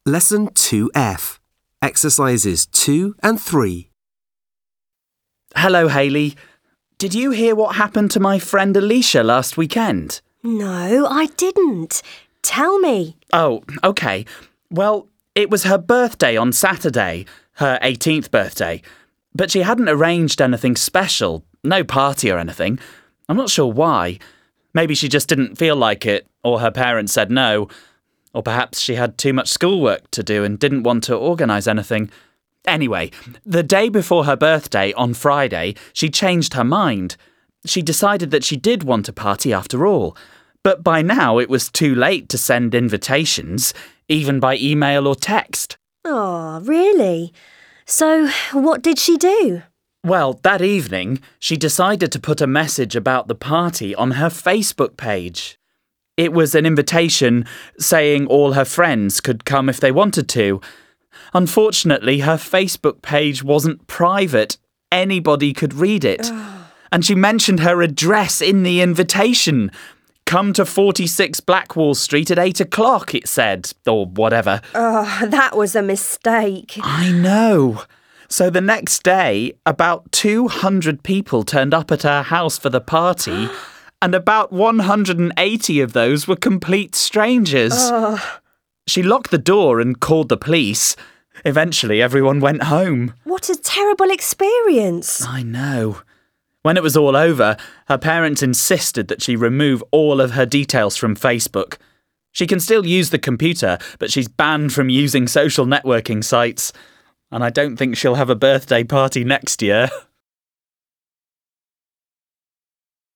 Lesson 2F. Exercises 2 and 3. Hello, Hayley. Did you hear what happened to my friend Alicia last weekend? No, I didn't. Tell me. Oh, OK. Well, it was her birthday on Saturday, her 18th birthday. But she hadn't arranged anything special, no party or anything. I'm not sure why. Maybe she just didn't feel like it, or her parents said no. Or perhaps she had too much schoolwork to do and didn't want to organise anything. Anyway, the day before her birthday, on Friday, she changed her mind. She decided that she did want a party after all. But by now it was too late to send invitations, even by email or text. Oh, really? So, what did she do? Well, that evening, she decided to put a message about the party on her Facebook page. It was an invitation saying all her friends could come if they wanted to. Unfortunately, her Facebook page wasn't private. Anybody could read it. And she mentioned her address in the invitation. Come to 46 Blackwall Street at 8 o'clock, it said, or whatever. Oh, that was a mistake. I know. So the next day, about 200 people turned up at her house for the party, and about 180 of those were complete strangers. She locked the door and called the police. Eventually, everyone went home. What a terrible experience. I know. When it was all over, her parents insisted that she remove all of her details from Facebook. She can still use the computer, but she's banned from using social networking sites. And I don't think she'll have a birthday party next year.